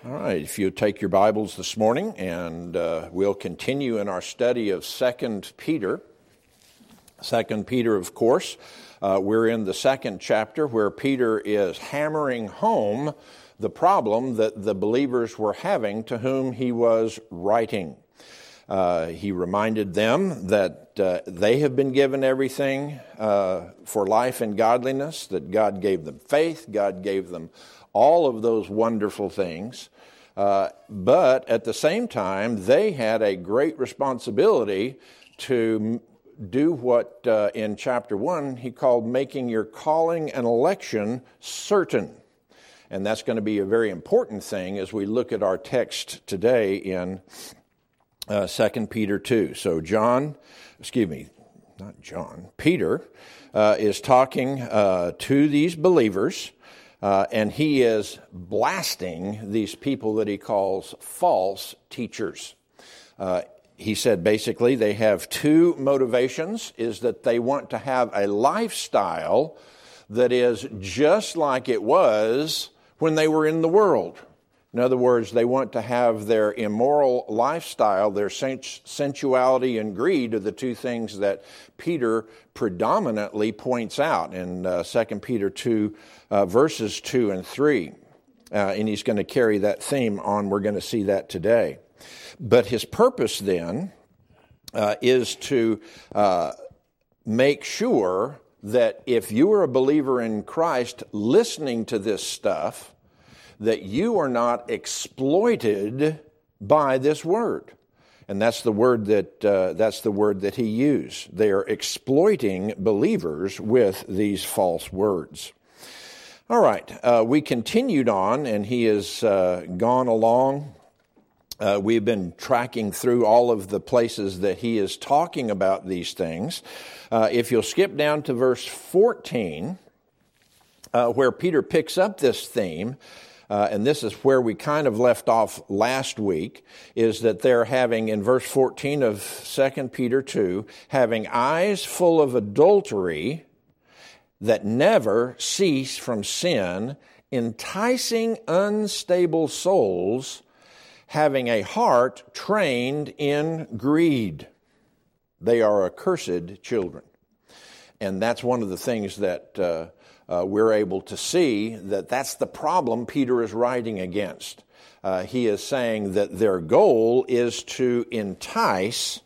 All right, if you take your Bibles this morning, and we'll continue in our study of 2 Peter. 2 Peter, of course, we're in the second chapter where Peter is hammering home the problem that the believers were having to whom he was writing. He reminded them that they have been given everything for life and godliness, that God gave them faith, God gave them all of those wonderful things. But at the same time, they had a great responsibility to do what in chapter 1 he called making your calling and election certain. And that's going to be a very important thing as we look at our text today in 2 Peter 2. So Peter is talking to these believers, and he is blasting these people that he calls false teachers. He said basically they have two motivations, is that they want to have a lifestyle that is just like it was when they were in the world. In other words, they want to have their immoral lifestyle, their sensuality and greed are the two things that Peter predominantly points out in 2 Peter 2, verses 2 and 3. And he's going to carry that theme on. We're going to see that today. But his purpose then is to make sure that if you are a believer in Christ listening to this stuff, that you are not exploited by this word. And that's the word that he used. They are exploiting believers with these false words. All right, we continued on, and he has gone along. We've been tracking through all of the places that he is talking about these things. If you'll skip down to verse 14, where Peter picks up this theme, and this is where we kind of left off last week, is that they're having, in verse 14 of 2 Peter 2, having eyes full of adultery that never cease from sin, enticing unstable souls, having a heart trained in greed. They are accursed children. And that's one of the things that we're able to see, that's the problem Peter is writing against. He is saying that their goal is to entice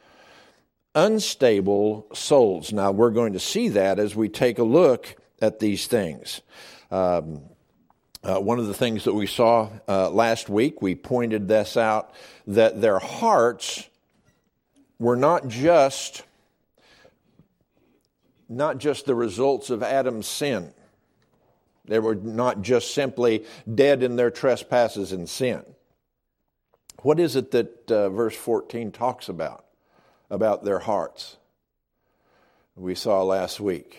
unstable souls. Now, we're going to see that as we take a look at these things. One of the things that we saw last week, we pointed this out, that their hearts were not just the results of Adam's sin. They were not just simply dead in their trespasses and sin. What is it that verse 14 talks about their hearts? We saw last week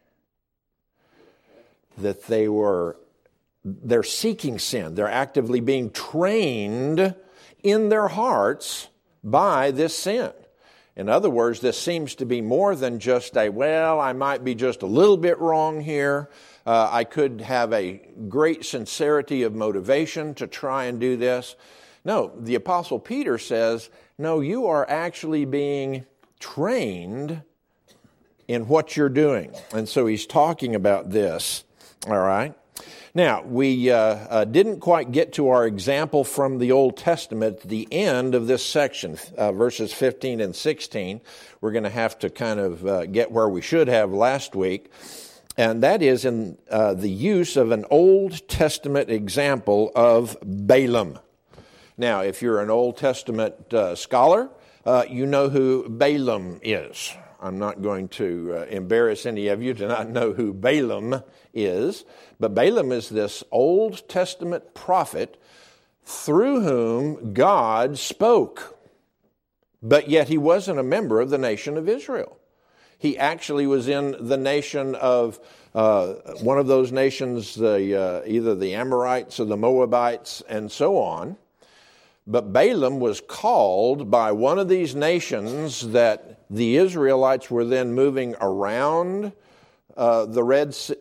that they're seeking sin. They're actively being trained in their hearts by this sin. In other words, this seems to be more than just I might be just a little bit wrong here. I could have a great sincerity of motivation to try and do this. No, the Apostle Peter says, no, you are actually being trained in what you're doing. And so he's talking about this, all right? Now, we didn't quite get to our example from the Old Testament at the end of this section, verses 15 and 16. We're going to have to kind of get where we should have last week, and that is in the use of an Old Testament example of Balaam. Now, if you're an Old Testament scholar, you know who Balaam is. I'm not going to embarrass any of you to not know who Balaam is, but Balaam is this Old Testament prophet through whom God spoke, but yet he wasn't a member of the nation of Israel. He actually was in the nation of one of those nations, either the Amorites or the Moabites and so on. But Balaam was called by one of these nations that the Israelites were then moving around the Red Sea,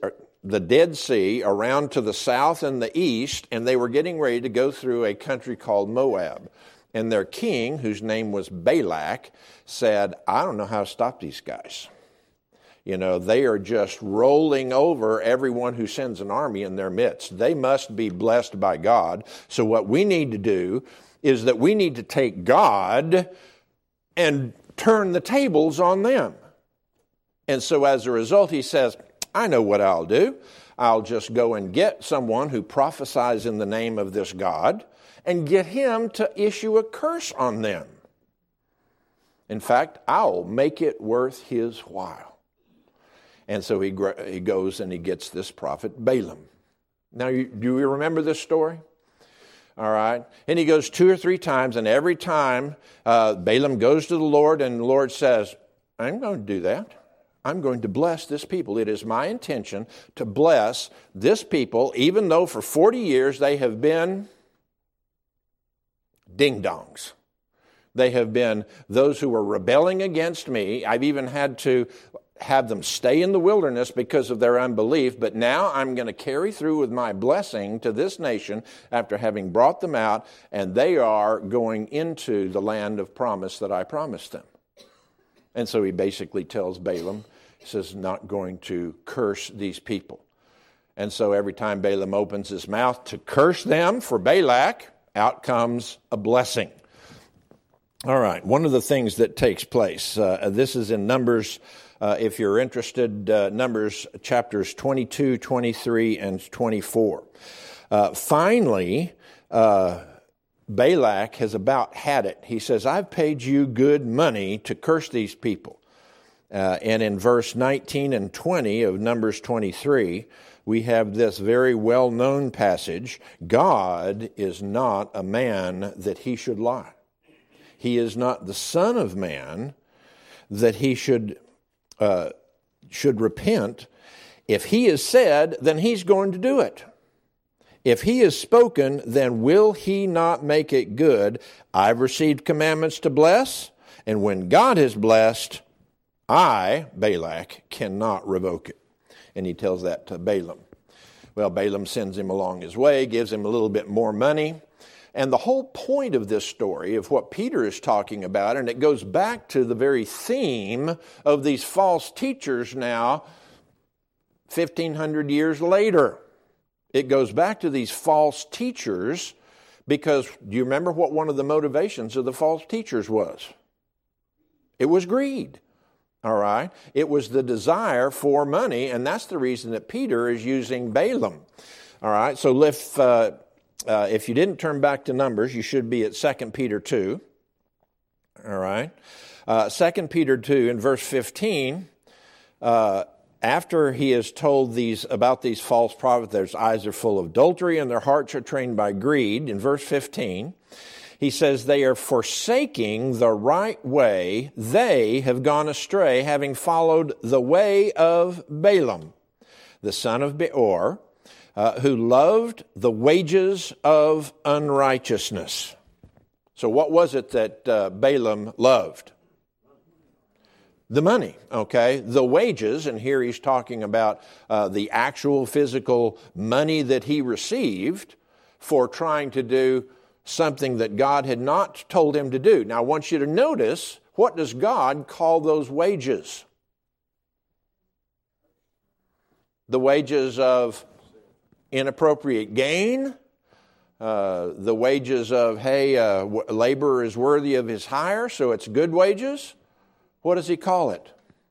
the Dead Sea around to the south and the east, and they were getting ready to go through a country called Moab. And their king, whose name was Balak, said, I don't know how to stop these guys. You know, they are just rolling over everyone who sends an army in their midst. They must be blessed by God. So what we need to do is that we need to take God and turn the tables on them. And so as a result, he says, I know what I'll do. I'll just go and get someone who prophesies in the name of this God and get him to issue a curse on them. In fact, I'll make it worth his while. And so he goes and he gets this prophet Balaam. Now, do you remember this story? All right. And he goes 2 or 3 times, and every time Balaam goes to the Lord, and the Lord says, I'm going to do that. I'm going to bless this people. It is my intention to bless this people, even though for 40 years they have been ding-dongs. They have been those who were rebelling against me. I've even had to have them stay in the wilderness because of their unbelief, but now I'm going to carry through with my blessing to this nation after having brought them out, and they are going into the land of promise that I promised them. And so he basically tells Balaam, he says, not going to curse these people. And so every time Balaam opens his mouth to curse them for Balak, out comes a blessing. All right, one of the things that takes place, this is in Numbers, if you're interested, Numbers chapters 22, 23, and 24. Finally, Balak has about had it. He says, I've paid you good money to curse these people. And in verse 19 and 20 of Numbers 23, we have this very well-known passage, God is not a man that he should lie. He is not the son of man that he should repent. If he has said, then he's going to do it. If he has spoken, then will he not make it good? I've received commandments to bless, and when God has blessed, I, Balak, cannot revoke it. And he tells that to Balaam. Well, Balaam sends him along his way, gives him a little bit more money. And the whole point of this story, of what Peter is talking about, and it goes back to the very theme of these false teachers now, 1,500 years later. It goes back to these false teachers because, do you remember what one of the motivations of the false teachers was? It was greed. All right? It was the desire for money, and that's the reason that Peter is using Balaam. All right? So if you didn't turn back to Numbers, you should be at 2 Peter 2. All right? 2 Peter 2 in verse 15, after he has told about these false prophets, their eyes are full of adultery and their hearts are trained by greed, in verse 15, he says, they are forsaking the right way. They have gone astray, having followed the way of Balaam, the son of Beor, who loved the wages of unrighteousness. So what was it that Balaam loved? The money, okay? The wages, and here he's talking about the actual physical money that he received for trying to do something that God had not told him to do. Now I want you to notice, what does God call those wages? The wages of inappropriate gain, the wages of, hey, labor is worthy of his hire, so it's good wages. What does he call it?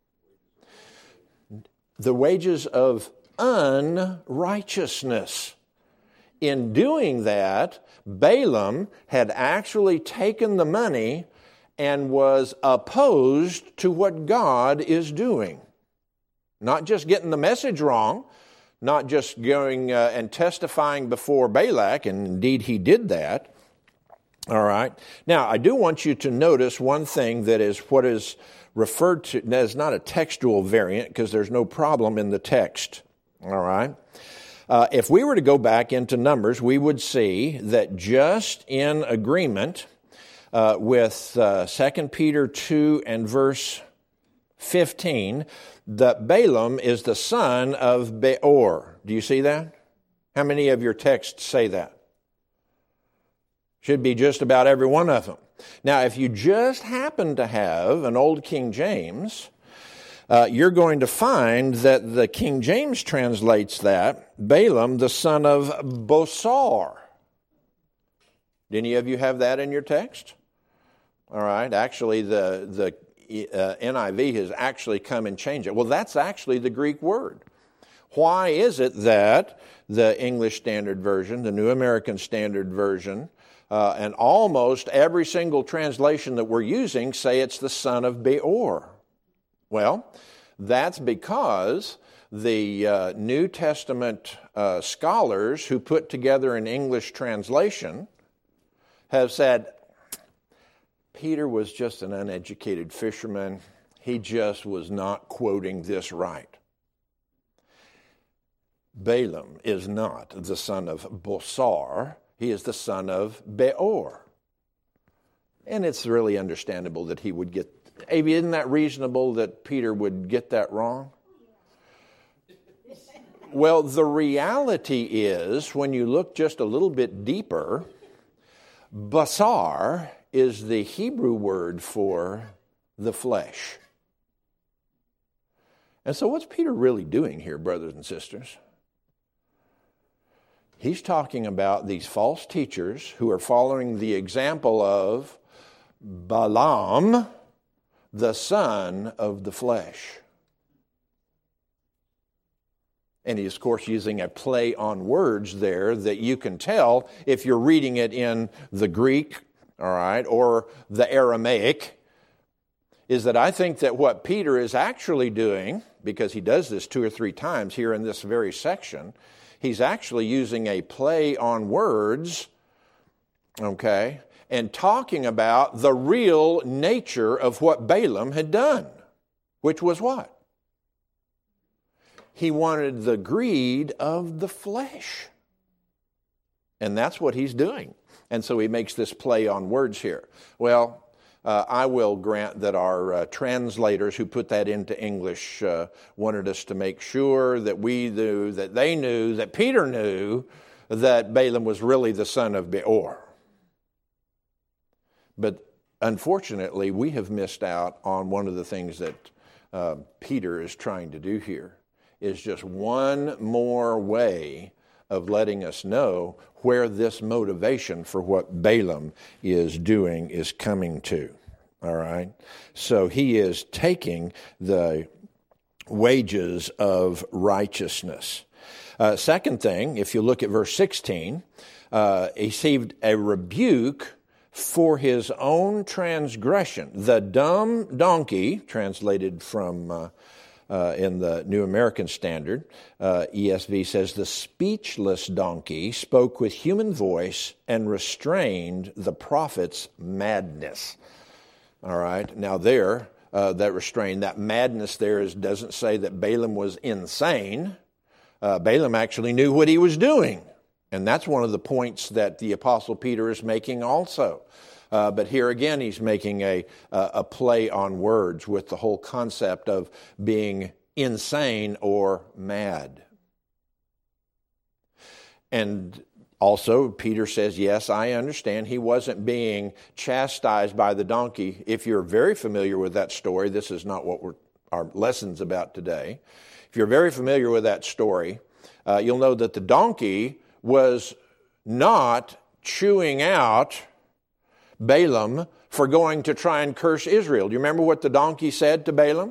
The wages of unrighteousness. In doing that, Balaam had actually taken the money and was opposed to what God is doing. Not just getting the message wrong, not just going and testifying before Balak, and indeed he did that. All right. Now, I do want you to notice one thing that is what is referred to as not a textual variant, because there's no problem in the text. All right. If we were to go back into Numbers, we would see that just in agreement with 2 Peter 2 and verse 15, that Balaam is the son of Beor. Do you see that? How many of your texts say that? Should be just about every one of them. Now, if you just happen to have an old King James, you're going to find that the King James translates that, Balaam, the son of Bosor. Do any of you have that in your text? All right, actually the NIV has actually come and changed it. Well, that's actually the Greek word. Why is it that the English Standard Version, the New American Standard Version, and almost every single translation that we're using say it's the son of Beor? Well, that's because the New Testament scholars who put together an English translation have said, Peter was just an uneducated fisherman. He just was not quoting this right. Balaam is not the son of Bosor. He is the son of Beor. And it's really understandable that he would get, isn't that reasonable that Peter would get that wrong? Well, the reality is, when you look just a little bit deeper, basar is the Hebrew word for the flesh. And so what's Peter really doing here, brothers and sisters? He's talking about these false teachers who are following the example of Balaam, the son of the flesh. And he's, of course, using a play on words there that you can tell if you're reading it in the Greek, all right, or the Aramaic, is that I think that what Peter is actually doing, because he does this 2 or 3 times here in this very section, he's actually using a play on words, okay, and talking about the real nature of what Balaam had done, which was what? He wanted the greed of the flesh. And that's what he's doing. And so he makes this play on words here. Well, I will grant that our translators who put that into English wanted us to make sure that we knew, that they knew, that Peter knew that Balaam was really the son of Beor. But unfortunately, we have missed out on one of the things that Peter is trying to do here, is just one more way of letting us know where this motivation for what Balaam is doing is coming to. All right? So he is taking the wages of righteousness. Second thing, if you look at verse 16, he received a rebuke for his own transgression. The dumb donkey, translated from in the New American Standard, ESV says, the speechless donkey spoke with human voice and restrained the prophet's madness. All right, now there, that restrained, that madness there doesn't say that Balaam was insane. Balaam actually knew what he was doing. And that's one of the points that the Apostle Peter is making also. But here again, he's making a play on words with the whole concept of being insane or mad. And also, Peter says, yes, I understand he wasn't being chastised by the donkey. If you're very familiar with that story, this is not what our lesson's about today. If you're very familiar with that story, you'll know that the donkey was not chewing out Balaam for going to try and curse Israel. Do you remember what the donkey said to Balaam?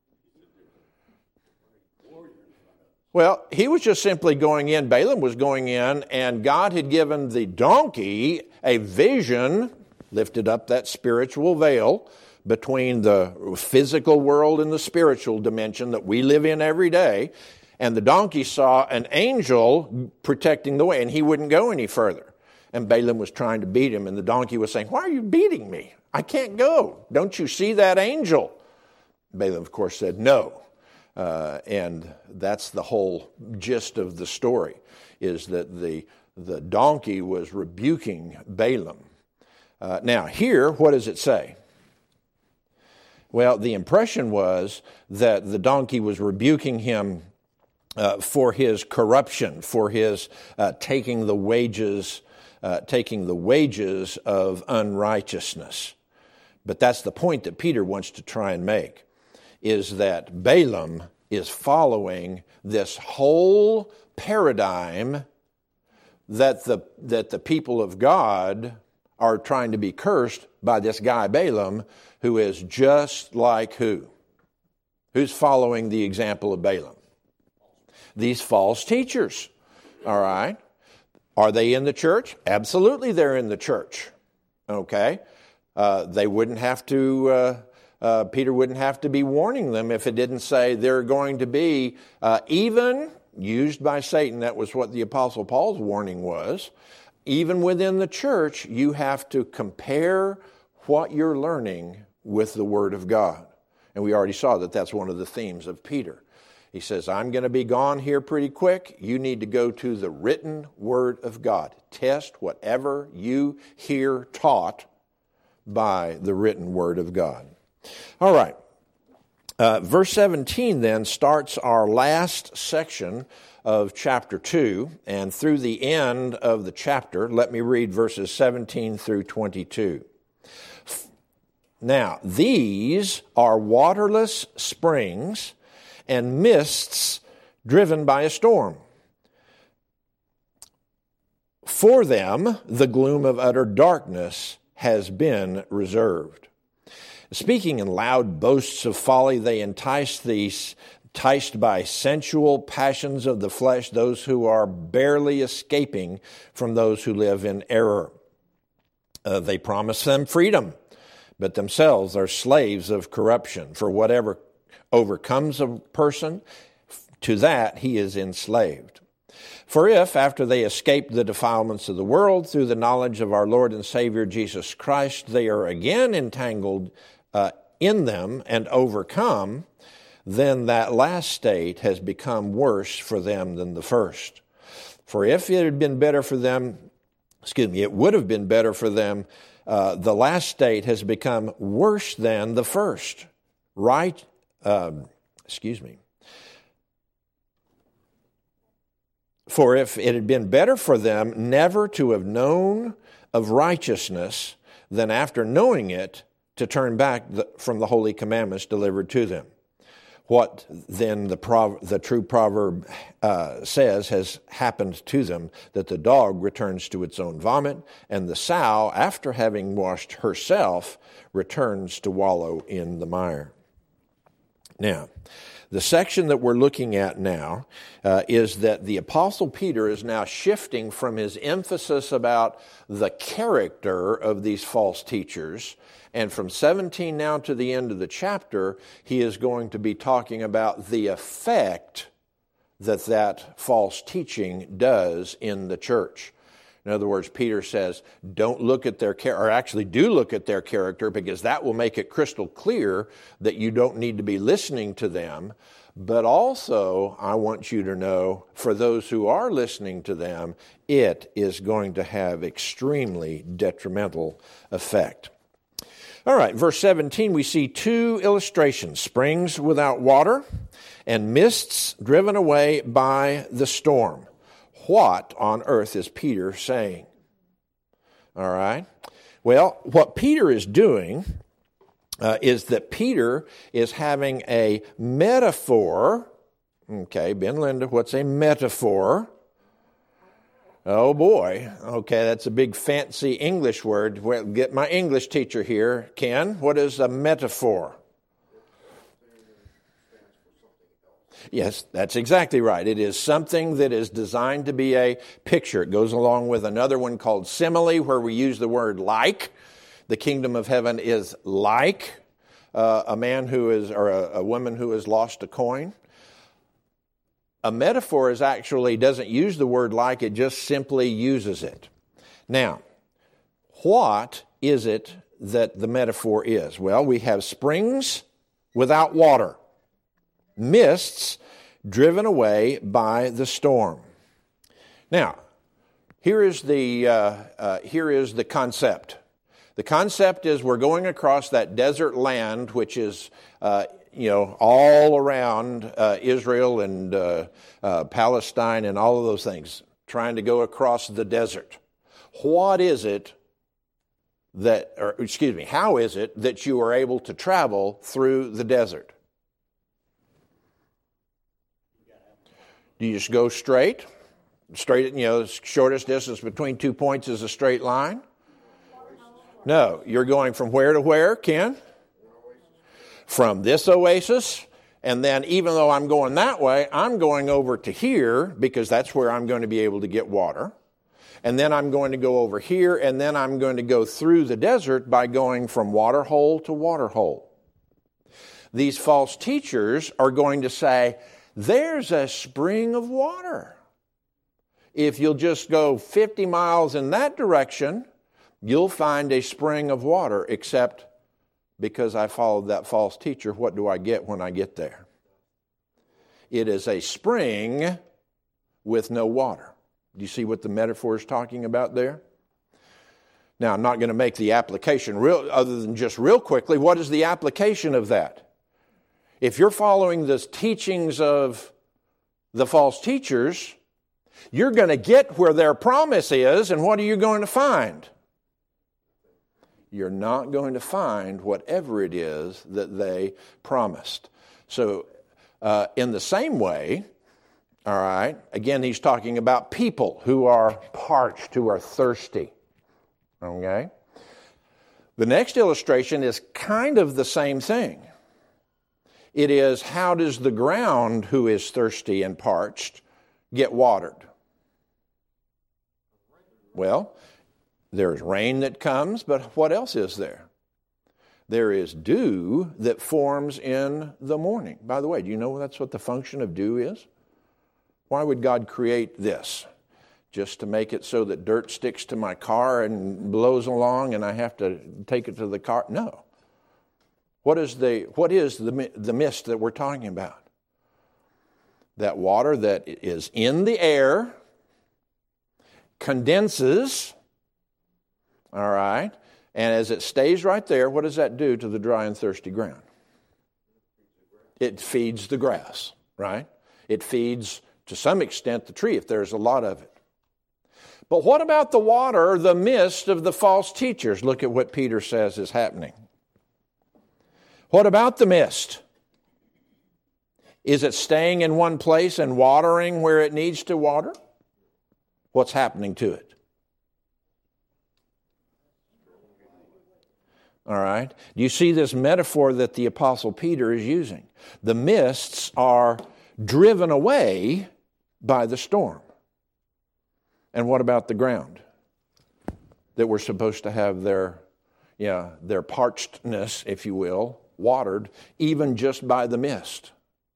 Well, he was just simply going in. Balaam was going in, and God had given the donkey a vision, lifted up that spiritual veil between the physical world and the spiritual dimension that we live in every day. And the donkey saw an angel protecting the way, and he wouldn't go any further. And Balaam was trying to beat him, and the donkey was saying, why are you beating me? I can't go. Don't you see that angel? Balaam, of course, said no. And that's the whole gist of the story, is that the donkey was rebuking Balaam. Now, here, what does it say? Well, the impression was that the donkey was rebuking him for his corruption, for his taking the wages of unrighteousness. But that's the point that Peter wants to try and make, is that Balaam is following this whole paradigm that the people of God are trying to be cursed by this guy Balaam, who is just like who? Who's following the example of Balaam? These false teachers, all right? Are they in the church? Absolutely they're in the church, okay? They wouldn't have to, Peter wouldn't have to be warning them if it didn't say they're going to be even used by Satan. That was what the Apostle Paul's warning was. Even within the church, you have to compare what you're learning with the Word of God. And we already saw that that's one of the themes of Peter. He says, I'm going to be gone here pretty quick. You need to go to the written Word of God. Test whatever you hear taught by the written Word of God. All right. Verse 17 then starts our last section of chapter 2, and through the end of the chapter, let me read verses 17 through 22. Now, these are waterless springs and mists driven by a storm. For them, the gloom of utter darkness has been reserved. Speaking in loud boasts of folly, they enticed by sensual passions of the flesh those who are barely escaping from those who live in error. They promise them freedom, but themselves are slaves of corruption. For whatever overcomes a person, to that he is enslaved. For if, after they escape the defilements of the world through the knowledge of our Lord and Savior Jesus Christ, they are again entangled in them and overcome, then that last state has become worse for them than the first. For if it had been better for them, it would have been better for them, the last state has become worse than the first. Right? For if it had been better for them never to have known of righteousness than after knowing it to turn back from the holy commandments delivered to them. What then the true proverb says has happened to them, that the dog returns to its own vomit, and the sow, after having washed herself, returns to wallow in the mire. Now, the section that we're looking at now is that the Apostle Peter is now shifting from his emphasis about the character of these false teachers, and from 17 now to the end of the chapter, he is going to be talking about the effect that false teaching does in the church. In other words, Peter says, don't look at their character, or actually do look at their character, because that will make it crystal clear that you don't need to be listening to them. But also, I want you to know, for those who are listening to them, it is going to have extremely detrimental effect. All right, verse 17, we see two illustrations: springs without water and mists driven away by the storm. What on earth is Peter saying? All right. Well, what Peter is doing is that Peter is having a metaphor. Okay, Ben Linda, what's a metaphor? Oh boy. Okay, that's a big fancy English word. Well, get my English teacher here. Ken, what is a metaphor? Yes, that's exactly right. It is something that is designed to be a picture. It goes along with another one called simile, where we use the word like. The kingdom of heaven is like a man who is, or a woman who has lost a coin. A metaphor is actually doesn't use the word like, it just simply uses it. Now, what is it that the metaphor is? Well, we have springs without water, mists driven away by the storm. Now, here is the concept. The concept is we're going across that desert land, which is, all around Israel and Palestine and all of those things, trying to go across the desert. How is it that you are able to travel through the desert? Do you just go straight? The shortest distance between 2 points is a straight line? No, you're going from where to where, Ken? From this oasis, and then even though I'm going that way, I'm going over to here because that's where I'm going to be able to get water. And then I'm going to go over here, and then I'm going to go through the desert by going from water hole to water hole. These false teachers are going to say, there's a spring of water. If you'll just go 50 miles in that direction, you'll find a spring of water, except because I followed that false teacher, what do I get when I get there? It is a spring with no water. Do you see what the metaphor is talking about there? Now, I'm not going to make the application other than just real quickly. What is the application of that? If you're following the teachings of the false teachers, you're going to get where their promise is, and what are you going to find? You're not going to find whatever it is that they promised. So, in the same way, all right, again, he's talking about people who are parched, who are thirsty. Okay? The next illustration is kind of the same thing. It is, how does the ground who is thirsty and parched get watered? Well, there's rain that comes, but what else is there? There is dew that forms in the morning. By the way, do you know that's what the function of dew is? Why would God create this? Just to make it so that dirt sticks to my car and blows along and I have to take it to the car? No. What is the mist that we're talking about? That water that is in the air, condenses, all right, and as it stays right there, what does that do to the dry and thirsty ground? It feeds the grass, right? It feeds, to some extent, the tree, if there's a lot of it. But what about the water, the mist of the false teachers? Look at what Peter says is happening. What about the mist? Is it staying in one place and watering where it needs to water? What's happening to it? All right. Do you see this metaphor that the Apostle Peter is using? The mists are driven away by the storm. And what about the ground? That we're supposed to have their parchedness, if you will, watered, even just by the mist.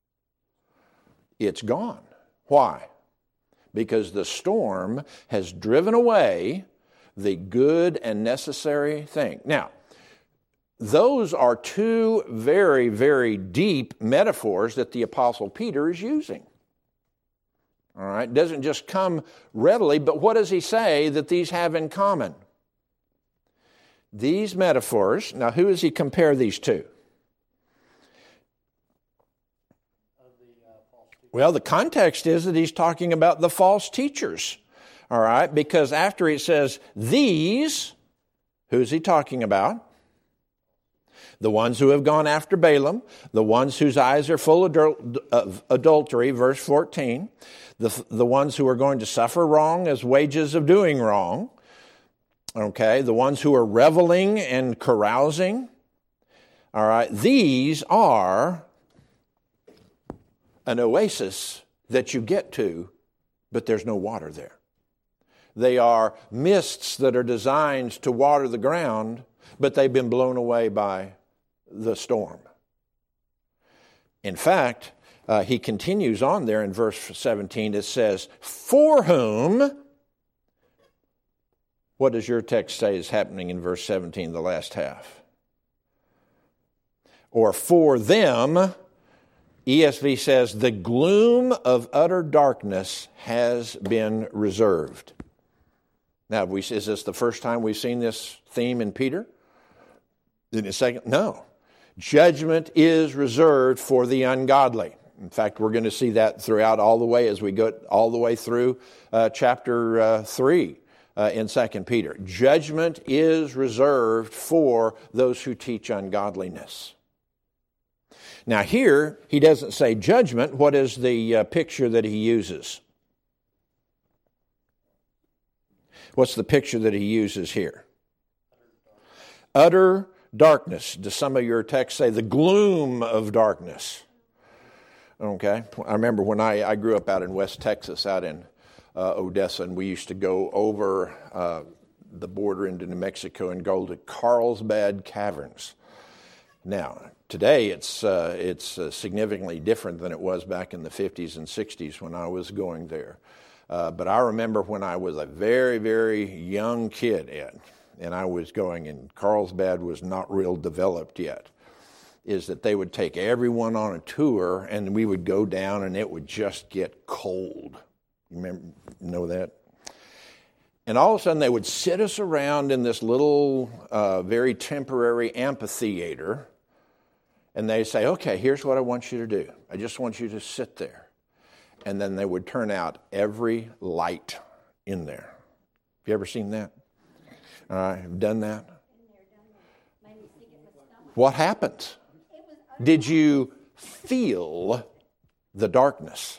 It's gone. Why? Because the storm has driven away the good and necessary thing. Now, those are two very, very deep metaphors that the Apostle Peter is using. All right, it doesn't just come readily, but what does he say that these have in common? These metaphors, now who does he compare these to? Well, the context is that he's talking about the false teachers, all right, because after he says these, who's he talking about? The ones who have gone after Balaam, the ones whose eyes are full of adultery, verse 14, the ones who are going to suffer wrong as wages of doing wrong, okay, the ones who are reveling and carousing, all right, these are an oasis that you get to, but there's no water there. They are mists that are designed to water the ground, but they've been blown away by the storm. In fact, he continues on there in verse 17. It says, for whom, what does your text say is happening in verse 17, the last half? Or for them, ESV says, the gloom of utter darkness has been reserved. Now, is this the first time we've seen this theme in Peter? In the second? No. Judgment is reserved for the ungodly. In fact, we're going to see that throughout all the way as we go all the way through chapter 3 in 2 Peter. Judgment is reserved for those who teach ungodliness. Now here, he doesn't say judgment. What is the picture that he uses? What's the picture that he uses here? Utter darkness. Does some of your texts say the gloom of darkness? Okay. I remember when I grew up out in West Texas, out in Odessa, and we used to go over the border into New Mexico and go to Carlsbad Caverns. Now, today it's significantly different than it was back in the 50s and 60s when I was going there. But I remember when I was a very, very young kid, Ed, and I was going, and Carlsbad was not real developed yet, is that they would take everyone on a tour, and we would go down, and it would just get cold. You know that? And all of a sudden, they would sit us around in this little, very temporary amphitheater, and they say, okay, here's what I want you to do. I just want you to sit there. And then they would turn out every light in there. Have you ever seen that? Have done that? What happened? Did you feel the darkness?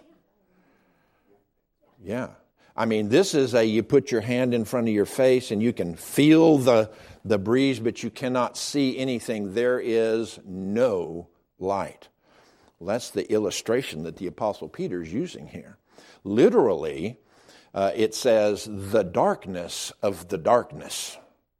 Yeah. I mean, this is you put your hand in front of your face and you can feel the breeze, but you cannot see anything. There is no light. Well, that's the illustration that the Apostle Peter is using here. Literally, it says, the darkness of the darkness.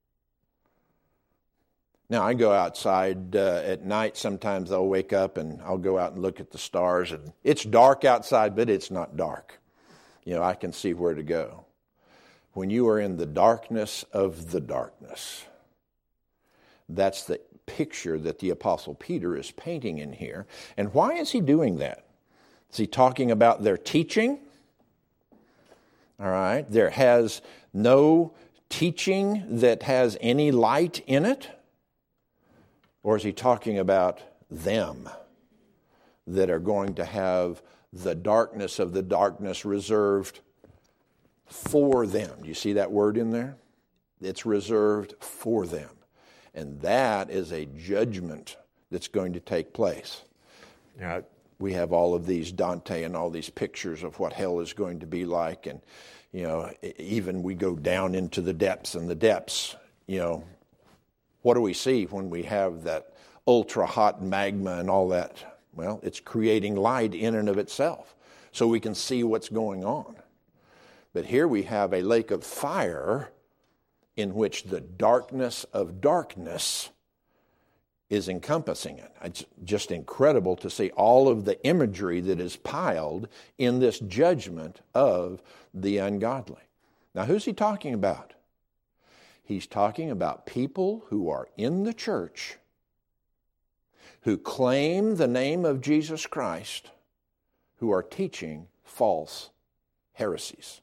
Now, I go outside at night. Sometimes I'll wake up and I'll go out and look at the stars. And it's dark outside, but it's not dark. You know, I can see where to go. When you are in the darkness of the darkness, that's the picture that the Apostle Peter is painting in here. And why is he doing that? Is he talking about their teaching? All right. There has no teaching that has any light in it? Or is he talking about them that are going to have the darkness of the darkness reserved for them? Do you see that word in there? It's reserved for them. And that is a judgment that's going to take place. Now, we have all of these Dante and all these pictures of what hell is going to be like. And, you know, even we go down into the depths and the depths, you know, what do we see when we have that ultra-hot magma and all that? Well, it's creating light in and of itself, so we can see what's going on. But here we have a lake of fire in which the darkness of darkness is encompassing it. It's just incredible to see all of the imagery that is piled in this judgment of the ungodly. Now, who's he talking about? He's talking about people who are in the church, who claim the name of Jesus Christ, who are teaching false heresies.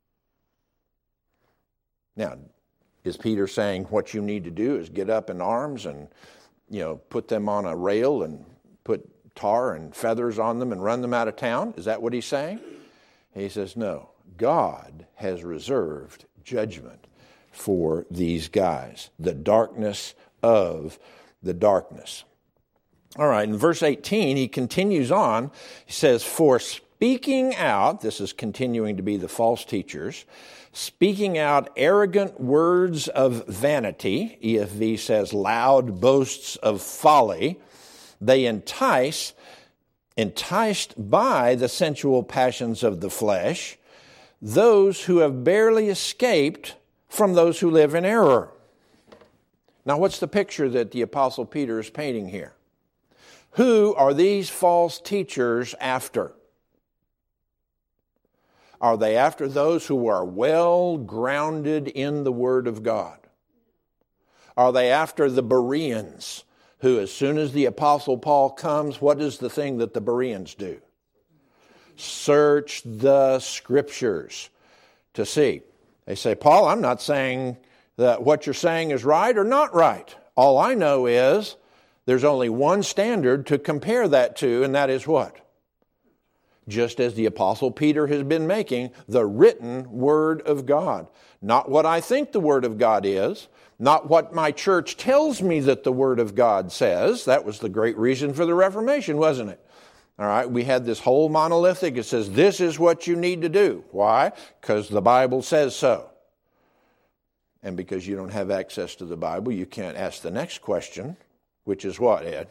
Now, is Peter saying what you need to do is get up in arms and, you know, put them on a rail and put tar and feathers on them and run them out of town? Is that what he's saying? He says, no. God has reserved judgment for these guys. The darkness of the darkness. All right, in verse 18, he continues on. He says, for speaking out, this is continuing to be the false teachers, speaking out arrogant words of vanity, ESV says loud boasts of folly, they enticed by the sensual passions of the flesh, those who have barely escaped from those who live in error. Now, what's the picture that the Apostle Peter is painting here? Who are these false teachers after? Are they after those who are well grounded in the Word of God? Are they after the Bereans, who as soon as the Apostle Paul comes, what is the thing that the Bereans do? Search the Scriptures to see. They say, Paul, I'm not saying that what you're saying is right or not right. All I know is there's only one standard to compare that to, and that is what? Just as the Apostle Peter has been making, the written Word of God. Not what I think the Word of God is, not what my church tells me that the Word of God says. That was the great reason for the Reformation, wasn't it? All right, we had this whole monolithic. It says, this is what you need to do. Why? Because the Bible says so. And because you don't have access to the Bible, you can't ask the next question, which is what, Ed?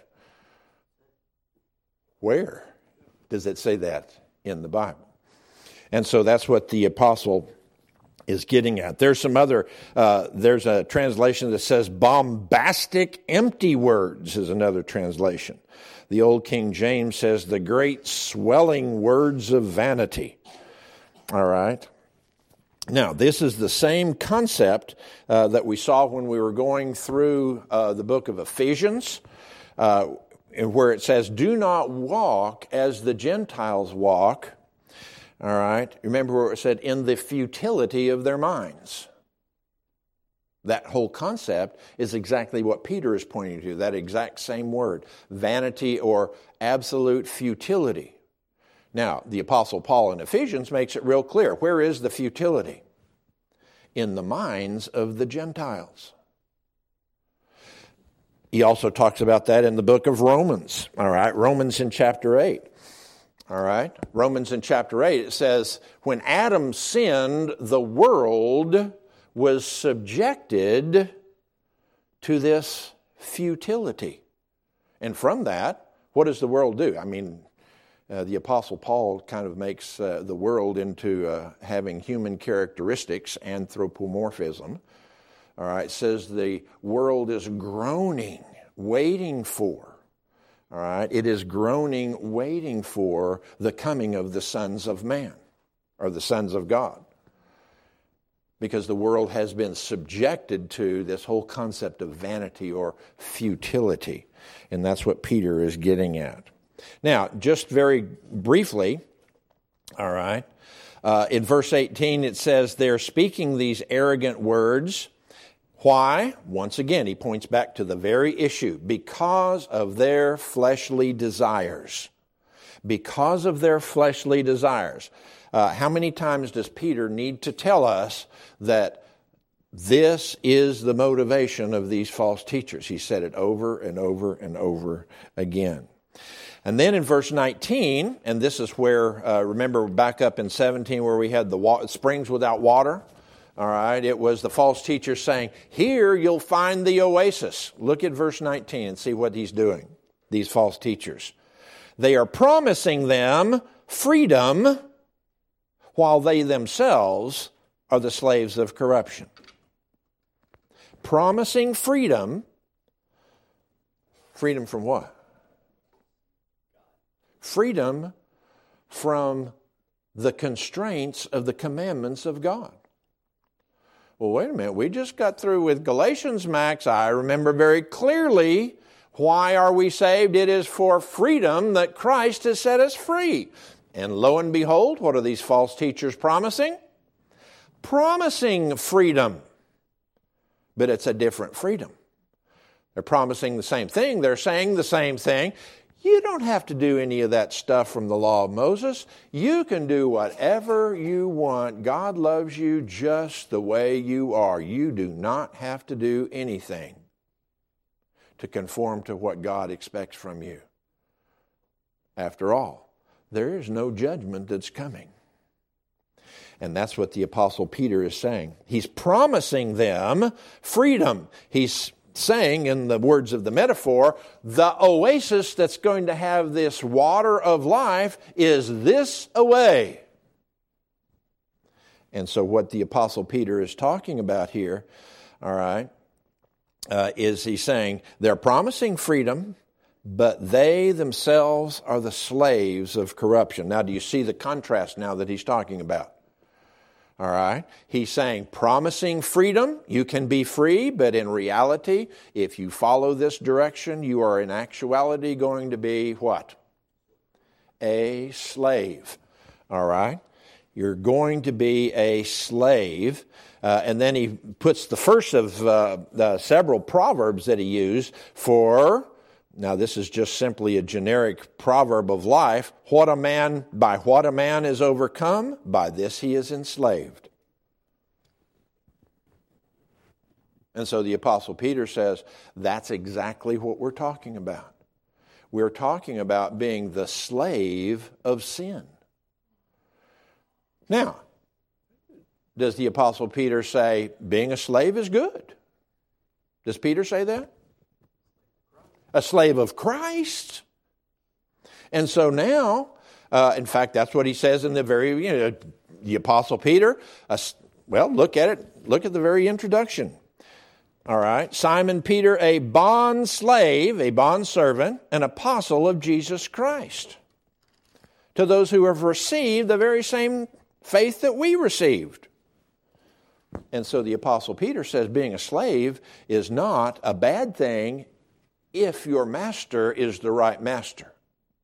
Where does it say that in the Bible? And so that's what the apostle is getting at. There's some other, there's a translation that says bombastic empty words is another translation. The old King James says the great swelling words of vanity. All right. Now, this is the same concept that we saw when we were going through the book of Ephesians, where it says, do not walk as the Gentiles walk. All right. Remember where it said, in the futility of their minds. That whole concept is exactly what Peter is pointing to, that exact same word, vanity or absolute futility. Now, the Apostle Paul in Ephesians makes it real clear. Where is the futility? In the minds of the Gentiles. He also talks about that in the book of Romans. All right, Romans in chapter 8. All right, Romans in chapter 8, it says, when Adam sinned, the world was subjected to this futility. And from that, what does the world do? I mean, the Apostle Paul kind of makes the world into having human characteristics, anthropomorphism. All right, says the world is groaning, waiting for. All right, it is groaning, waiting for the coming of the sons of man, or the sons of God. Because the world has been subjected to this whole concept of vanity or futility. And that's what Peter is getting at. Now, just very briefly, all right, in verse 18 it says they're speaking these arrogant words. Why? Once again, he points back to the very issue. Because of their fleshly desires. Because of their fleshly desires. How many times does Peter need to tell us that this is the motivation of these false teachers? He said it over and over and over again. And then in verse 19, and this is where, remember back up in 17 where we had the springs without water? All right, it was the false teachers saying, here you'll find the oasis. Look at verse 19 and see what he's doing, these false teachers. They are promising them freedom while they themselves are the slaves of corruption. Promising freedom. Freedom from what? Freedom from the constraints of the commandments of God. Well, wait a minute. We just got through with Galatians, Max. I remember very clearly, why are we saved? It is for freedom that Christ has set us free. And lo and behold, what are these false teachers promising? Promising freedom. But it's a different freedom. They're promising the same thing. They're saying the same thing. You don't have to do any of that stuff from the law of Moses. You can do whatever you want. God loves you just the way you are. You do not have to do anything to conform to what God expects from you. After all, there is no judgment that's coming. And that's what the Apostle Peter is saying. He's promising them freedom. He's saying, in the words of the metaphor, the oasis that's going to have this water of life is this away. And so what the Apostle Peter is talking about here, all right, is he's saying they're promising freedom, but they themselves are the slaves of corruption. Now, do you see the contrast now that he's talking about? All right. He's saying promising freedom, you can be free, but in reality, if you follow this direction, you are in actuality going to be what? A slave. All right. You're going to be a slave. And then he puts the first of the several proverbs that he used for, now this is just simply a generic proverb of life, by what a man is overcome, by this he is enslaved. And so the Apostle Peter says, that's exactly what we're talking about. We're talking about being the slave of sin. Now, does the Apostle Peter say being a slave is good? Does Peter say that? A slave of Christ. And so now, in fact, that's what he says in the Apostle Peter. Look at it. Look at the very introduction. All right. Simon Peter, a bond slave, a bond servant, an apostle of Jesus Christ. To those who have received the very same faith that we received. And so the Apostle Peter says being a slave is not a bad thing if your master is the right master.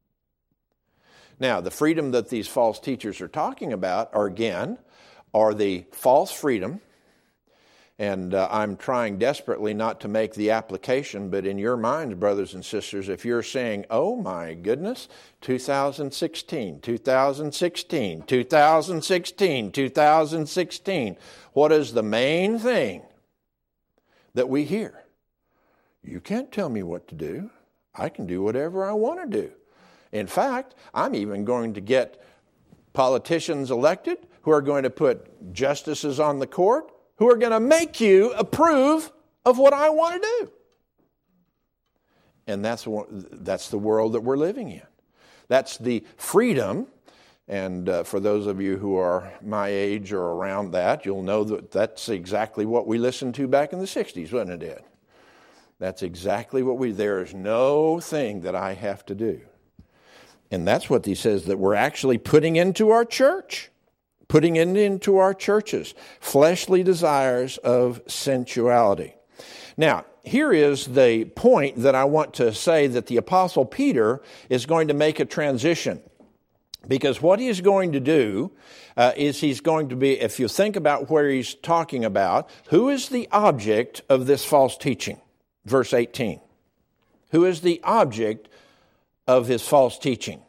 Now, the freedom that these false teachers are talking about are the false freedom. And I'm trying desperately not to make the application, but in your minds, brothers and sisters, if you're saying, oh my goodness, 2016, 2016, 2016, 2016, what is the main thing that we hear? You can't tell me what to do. I can do whatever I want to do. In fact, I'm even going to get politicians elected who are going to put justices on the court who are going to make you approve of what I want to do. And that's the world that we're living in. That's the freedom. And for those of you who are my age or around that, you'll know that that's exactly what we listened to back in the 60s, wasn't it, Ed? That's exactly there is no thing that I have to do. And that's what he says that we're actually putting into our church. Putting it into our churches, fleshly desires of sensuality. Now, here is the point that I want to say that the Apostle Peter is going to make a transition. Because what he's going to do is he's going to be, if you think about where he's talking about, who is the object of this false teaching? Verse 18. Who is the object of his false teaching?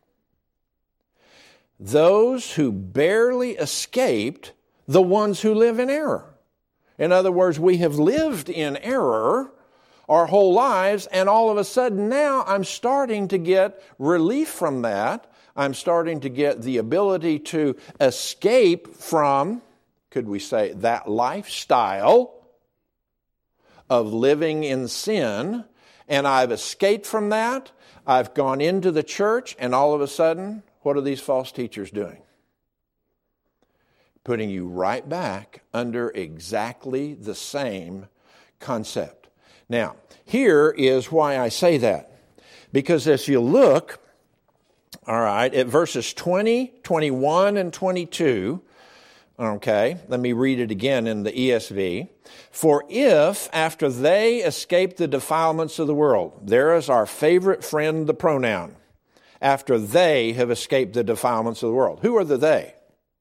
Those who barely escaped the ones who live in error. In other words, we have lived in error our whole lives, and all of a sudden now I'm starting to get relief from that. I'm starting to get the ability to escape from, could we say, that lifestyle of living in sin, and I've escaped from that. I've gone into the church, and all of a sudden, what are these false teachers doing? Putting you right back under exactly the same concept. Now, here is why I say that. Because as you look, all right, at verses 20, 21, and 22, okay, let me read it again in the ESV. For if, after they escape the defilements of the world, there is our favorite friend, the pronoun, after they have escaped the defilements of the world. Who are the they?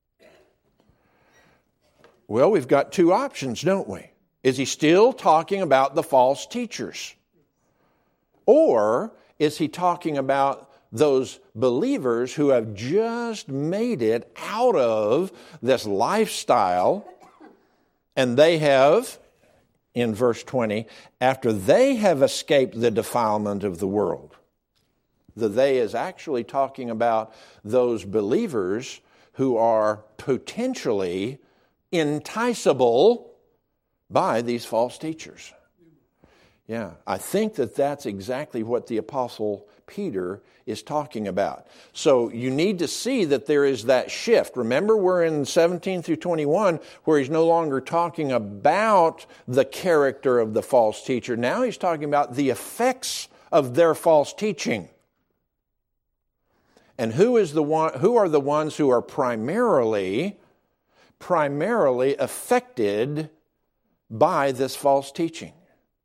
Well, we've got two options, don't we? Is he still talking about the false teachers? Or is he talking about those believers who have just made it out of this lifestyle, and they have, in verse 20, after they have escaped the defilement of the world? The they is actually talking about those believers who are potentially enticeable by these false teachers. Yeah, I think that that's exactly what the Apostle Peter is talking about. So you need to see that there is that shift. Remember, we're in 17 through 21 where he's no longer talking about the character of the false teacher. Now he's talking about the effects of their false teaching. And who are the ones who are primarily affected by this false teaching?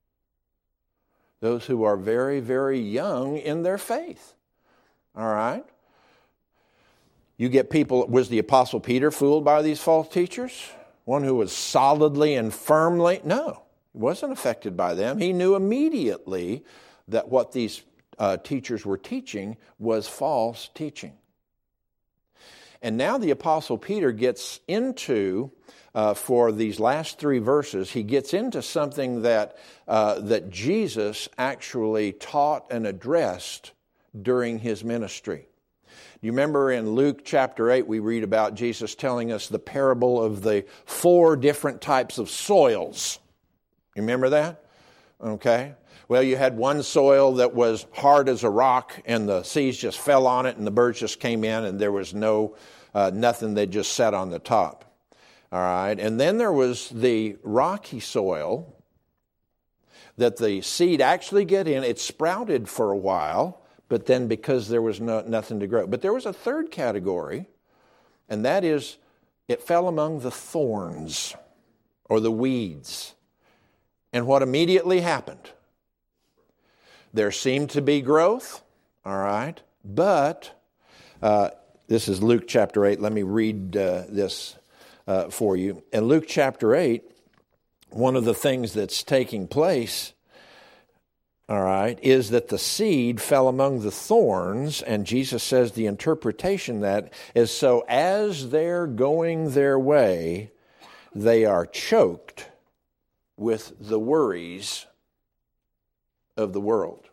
Those who are very, very young in their faith. All right? You get people, was the Apostle Peter fooled by these false teachers? One who was solidly and firmly? No, he wasn't affected by them. He knew immediately that what these teachers were teaching was false teaching. And now the Apostle Peter gets into, for these last 3 verses, he gets into something that Jesus actually taught and addressed during his ministry. You remember in Luke chapter 8, we read about Jesus telling us the parable of the 4 different types of soils. You remember that? Okay. Well, you had one soil that was hard as a rock, and the seeds just fell on it, and the birds just came in, and there was nothing. They just sat on the top. All right. And then there was the rocky soil that the seed actually get in. It sprouted for a while, but then because there was nothing to grow. But there was a third category, and that is it fell among the thorns or the weeds. And what immediately happened? There seemed to be growth, all right, but this is Luke chapter 8. Let me read this for you. In Luke chapter 8, one of the things that's taking place, all right, is that the seed fell among the thorns, and Jesus says the interpretation that is, so as they're going their way, they are choked with the worries of the world.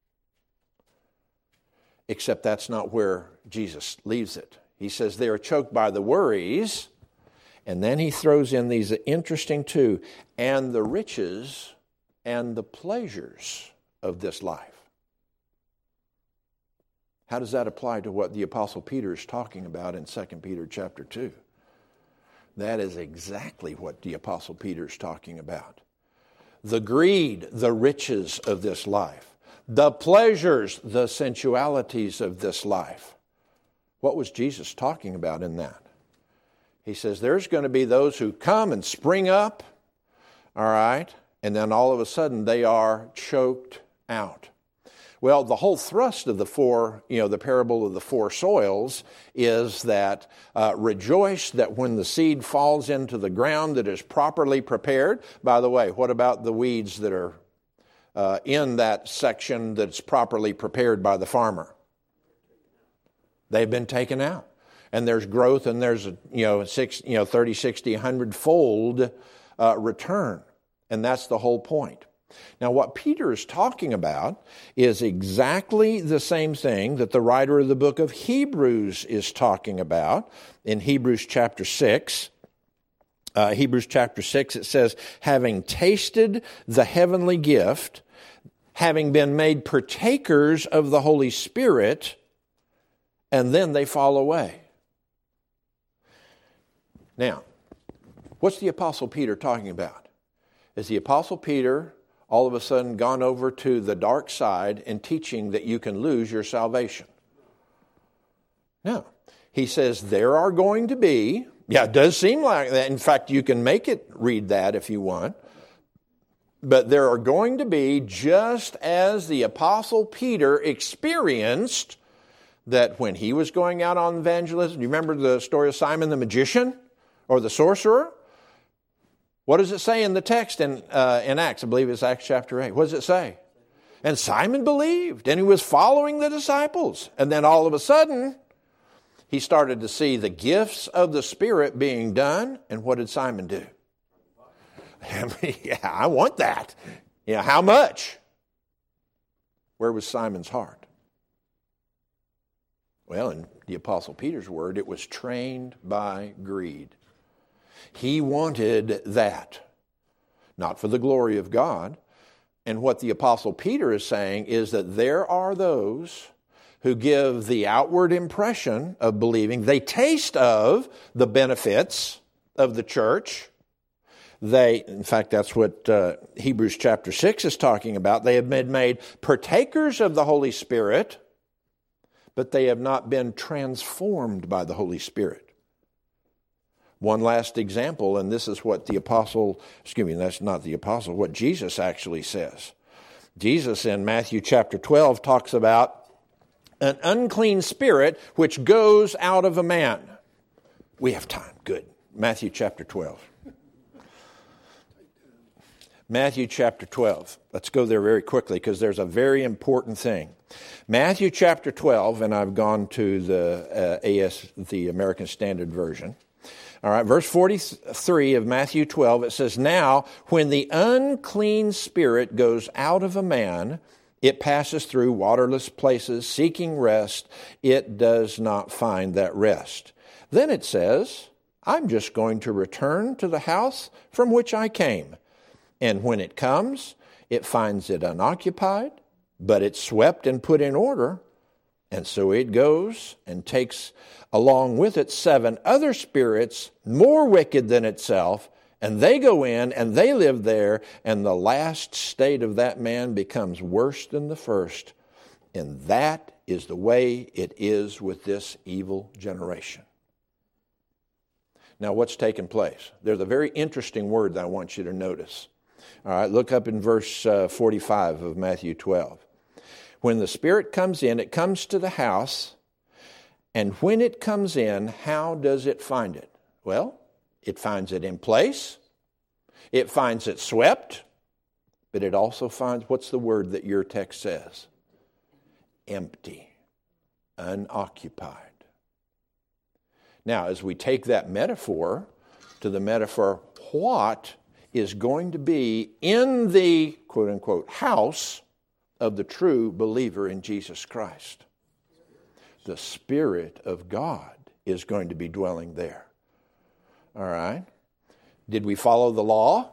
Except that's not where Jesus leaves it. He says they are choked by the worries, and then he throws in these interesting 2, and the riches and the pleasures of this life. How does that apply to what the Apostle Peter is talking about in 2 Peter chapter 2? That is exactly what the Apostle Peter is talking about. The greed, the riches of this life. The pleasures, the sensualities of this life. What was Jesus talking about in that? He says there's going to be those who come and spring up, all right, and then all of a sudden they are choked out. Well, the whole thrust of the parable of the 4 soils is that rejoice that when the seed falls into the ground that is properly prepared. By the way, what about the weeds that are in that section that's properly prepared by the farmer? They've been taken out. And there's growth, and there's 30, 60, 100-fold return. And that's the whole point. Now, what Peter is talking about is exactly the same thing that the writer of the book of Hebrews is talking about in Hebrews chapter 6. Hebrews chapter 6, it says, having tasted the heavenly gift, having been made partakers of the Holy Spirit, and then they fall away. Now, what's the Apostle Peter talking about? Is the Apostle Peter all of a sudden gone over to the dark side and teaching that you can lose your salvation? No. He says there are going to be, it does seem like that. In fact, you can make it read that if you want. But there are going to be, just as the Apostle Peter experienced that when he was going out on evangelism. Do you remember the story of Simon the magician or the sorcerer? What does it say in the text in Acts? I believe it's Acts chapter 8. What does it say? And Simon believed, and he was following the disciples. And then all of a sudden, he started to see the gifts of the Spirit being done. And what did Simon do? Yeah, I want that. Yeah, how much? Where was Simon's heart? Well, in the Apostle Peter's word, it was trained by greed. He wanted that, not for the glory of God. And what the Apostle Peter is saying is that there are those who give the outward impression of believing. They taste of the benefits of the church. In fact, that's what Hebrews chapter 6 is talking about. They have been made partakers of the Holy Spirit, but they have not been transformed by the Holy Spirit. One last example, and this is what what Jesus actually says. Jesus in Matthew chapter 12 talks about an unclean spirit which goes out of a man. We have time. Good. Matthew chapter 12. Matthew chapter 12. Let's go there very quickly because there's a very important thing. Matthew chapter 12, and I've gone to the American Standard Version. All right, verse 43 of Matthew 12, it says, "Now, when the unclean spirit goes out of a man, it passes through waterless places, seeking rest. It does not find that rest. Then it says, I'm just going to return to the house from which I came. And when it comes, it finds it unoccupied, but it's swept and put in order. And so it goes and takes along with it 7 other spirits more wicked than itself, and they go in and they live there, and the last state of that man becomes worse than the first. And that is the way it is with this evil generation." Now, what's taken place? There's a very interesting word that I want you to notice. All right, look up in verse 45 of Matthew 12. When the Spirit comes in, it comes to the house, and when it comes in, how does it find it? Well, it finds it in place, it finds it swept, but it also finds, what's the word that your text says? Empty, unoccupied. Now, as we take that metaphor to the metaphor, what is going to be in the, quote-unquote, house of the true believer in Jesus Christ? The Spirit of God is going to be dwelling there. All right? Did we follow the law?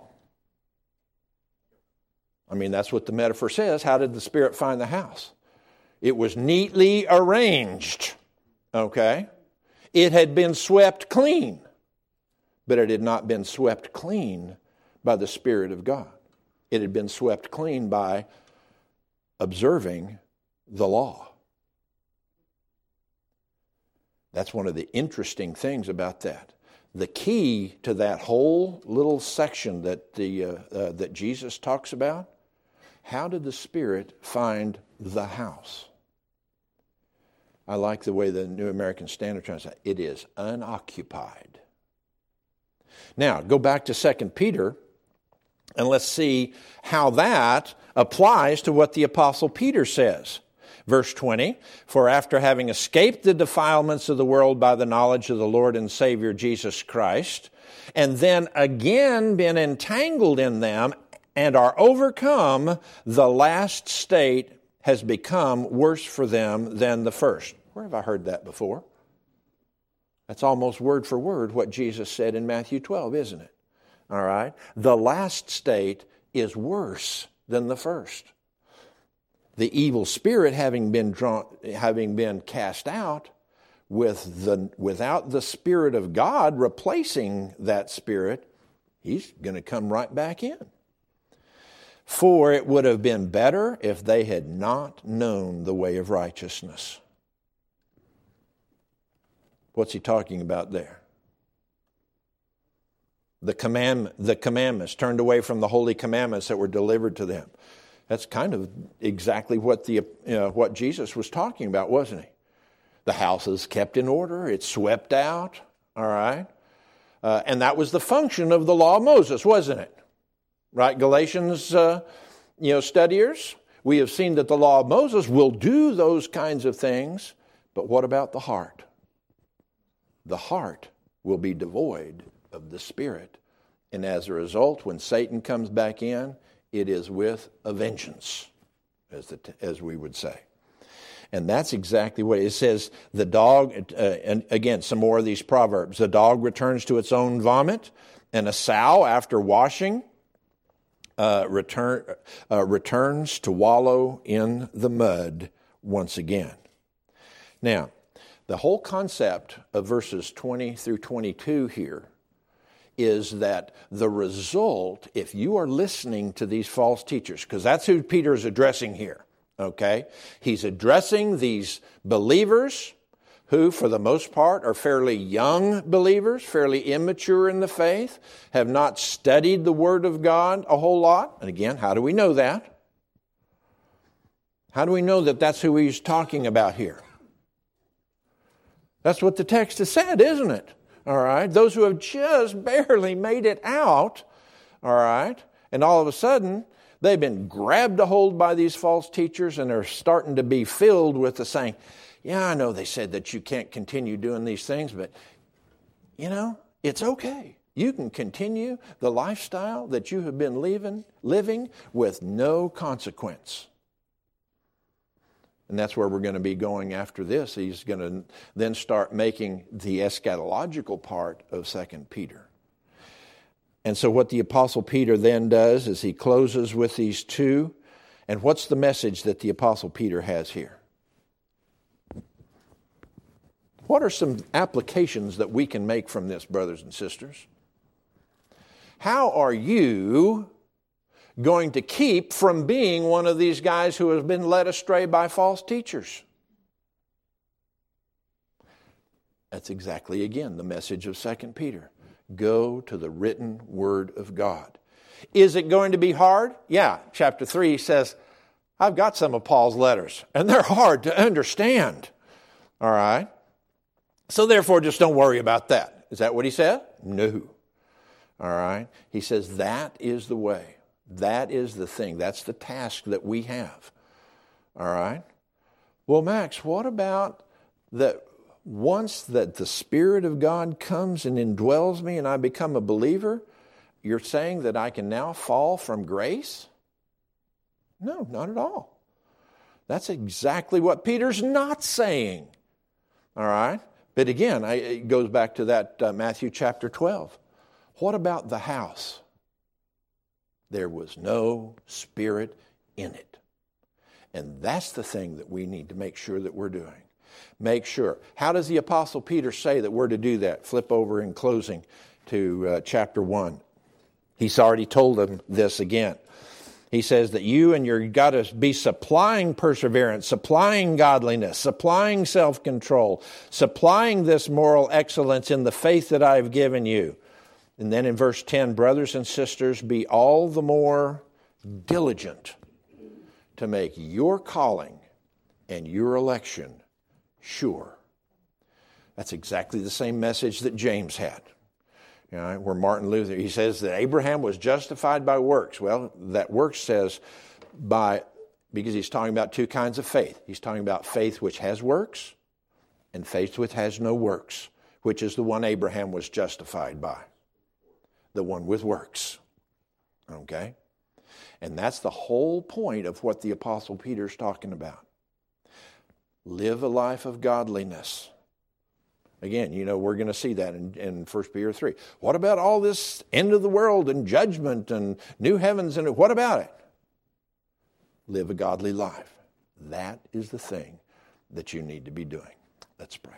I mean, that's what the metaphor says. How did the Spirit find the house? It was neatly arranged. Okay? It had been swept clean, but it had not been swept clean by the Spirit of God. It had been swept clean by observing the law. That's one of the interesting things about that. The key to that whole little section that Jesus talks about, how did the Spirit find the house? I like the way the New American Standard translates it. It is unoccupied. Now, go back to 2 Peter, and let's see how that applies to what the Apostle Peter says. Verse 20, "For after having escaped the defilements of the world by the knowledge of the Lord and Savior Jesus Christ, and then again been entangled in them and are overcome, the last state has become worse for them than the first." Where have I heard that before? That's almost word for word what Jesus said in Matthew 12, isn't it? All right? The last state is worse than the first. The evil spirit having been cast out, without the Spirit of God replacing that spirit, he's going to come right back in. "For it would have been better if they had not known the way of righteousness." What's he talking about there? The commandments, turned away from the holy commandments that were delivered to them. That's kind of exactly what what Jesus was talking about, wasn't he? The house is kept in order, it's swept out, all right? And that was the function of the law of Moses, wasn't it? Right, Galatians, studiers? We have seen that the law of Moses will do those kinds of things, but what about the heart? The heart will be devoid of the Spirit. And as a result, when Satan comes back in, it is with a vengeance, as we would say. And that's exactly what it says. The dog, and again, some more of these proverbs. The dog returns to its own vomit, and a sow, after washing, returns to wallow in the mud once again. Now, the whole concept of verses 20 through 22 here is that the result, if you are listening to these false teachers, because that's who Peter is addressing here, okay? He's addressing these believers who, for the most part, are fairly young believers, fairly immature in the faith, have not studied the Word of God a whole lot. And again, how do we know that? How do we know that that's who he's talking about here? That's what the text has said, isn't it? All right. Those who have just barely made it out, all right, and all of a sudden they've been grabbed a hold by these false teachers and they're starting to be filled with the saying, yeah, I know they said that you can't continue doing these things, but, you know, it's okay. You can continue the lifestyle that you have been living with no consequence. And that's where we're going to be going after this. He's going to then start making the eschatological part of 2 Peter. And so what the Apostle Peter then does is he closes with these two. And what's the message that the Apostle Peter has here? What are some applications that we can make from this, brothers and sisters? How are you going to keep from being one of these guys who has been led astray by false teachers? That's exactly, again, the message of 2 Peter. Go to the written Word of God. Is it going to be hard? Yeah, chapter 3 says, I've got some of Paul's letters, and they're hard to understand. All right? So therefore, just don't worry about that. Is that what he said? No. All right? He says that is the way. That is the thing. That's the task that we have. All right? Well, Max, what about that once that the Spirit of God comes and indwells me and I become a believer, you're saying that I can now fall from grace? No, not at all. That's exactly what Peter's not saying. All right? But again, it goes back to that Matthew chapter 12. What about the house? There was no Spirit in it. And that's the thing that we need to make sure that we're doing. Make sure. How does the Apostle Peter say that we're to do that? Flip over in closing to chapter 1. He's already told them this again. He says that you've got to be supplying perseverance, supplying godliness, supplying self-control, supplying this moral excellence in the faith that I've given you. And then in verse 10, brothers and sisters, be all the more diligent to make your calling and your election sure. That's exactly the same message that James had. You know, where Martin Luther, he says that Abraham was justified by works. Well, that works says because he's talking about two kinds of faith. He's talking about faith which has works and faith which has no works, which is the one Abraham was justified by. The one with works. Okay? And that's the whole point of what the Apostle Peter's talking about. Live a life of godliness. Again, you know, we're going to see that in 1 Peter 3. What about all this end of the world and judgment and new heavens? And what about it? Live a godly life. That is the thing that you need to be doing. Let's pray.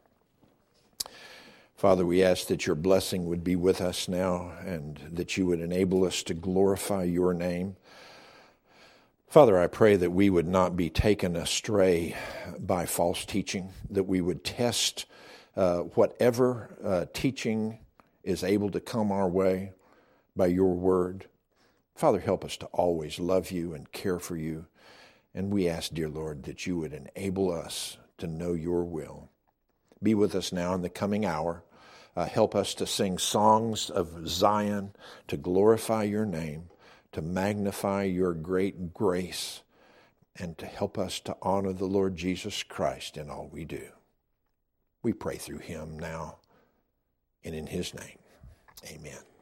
Father, we ask that your blessing would be with us now and that you would enable us to glorify your name. Father, I pray that we would not be taken astray by false teaching, that we would test whatever teaching is able to come our way by your word. Father, help us to always love you and care for you. And we ask, dear Lord, that you would enable us to know your will. Be with us now in the coming hour. Help us to sing songs of Zion, to glorify your name, to magnify your great grace, and to help us to honor the Lord Jesus Christ in all we do. We pray through him now and in his name. Amen.